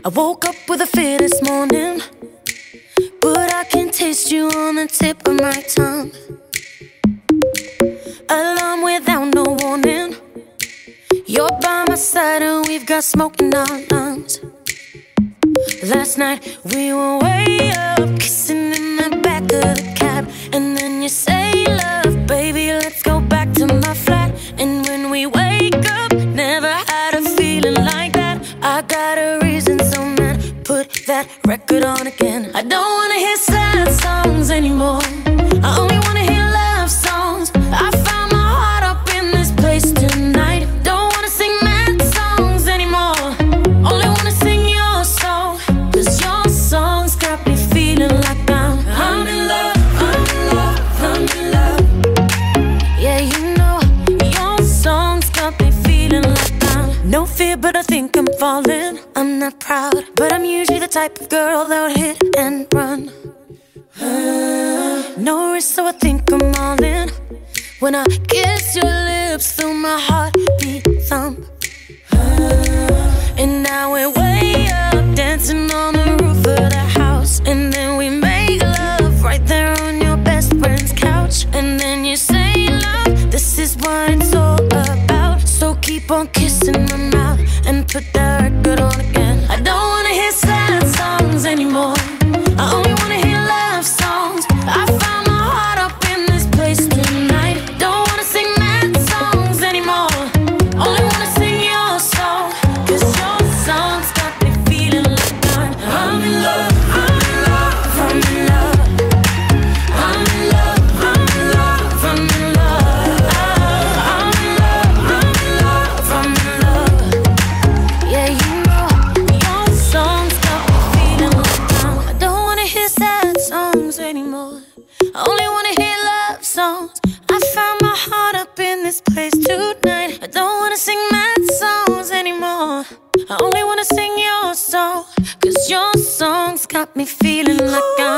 I woke up with a fear this morning, but I can taste you on the tip of my tongue. Alarm without no warning. You're by my side and we've got smoke in our lungs. Last night we were way up, kissing in the back of the cab. And then you say, love, baby, let's go back to my flat. And when we wake up, never had a feeling like that. I got a reason, so man, put that record on again. I don't wanna hear sad songs anymore. I only wanna hear love songs. I found my heart up in this place tonight. Don't wanna sing mad songs anymore. Only wanna sing your song, 'cause your songs got me feeling like I'm in love, I'm in love, I'm in love. Yeah, you know, your songs got me feeling like no fear, but I think I'm falling. I'm not proud, but I'm usually the type of girl that would hit and run. No risk, so I think I'm all in. When I kiss your lips, feel my heartbeat thump. And now we're way up, dancing on the roof of the house. And then we make love right there on your best friend's couch. And then you say, love, this is what it's all about. So keep on kissing my mouth and put that record on again. I don't wanna hear sad songs anymore. I only wanna hear love songs. I found my heart up in this place tonight. Don't wanna sing mad songs anymore. Only wanna sing your song, 'cause your songs got me feeling like I'm in love, I'm in love, I'm in love. I'm in love, I'm in love, I'm in love. I'm in love, I'm in love, I'm in love. Yeah, you know, your songs got me feeling like I don't wanna hear sad songs anymore. I only wanna hear love songs. I found my heart up in this place tonight. I don't wanna sing mad songs anymore. I only wanna sing your song, 'cause your songs got me feeling like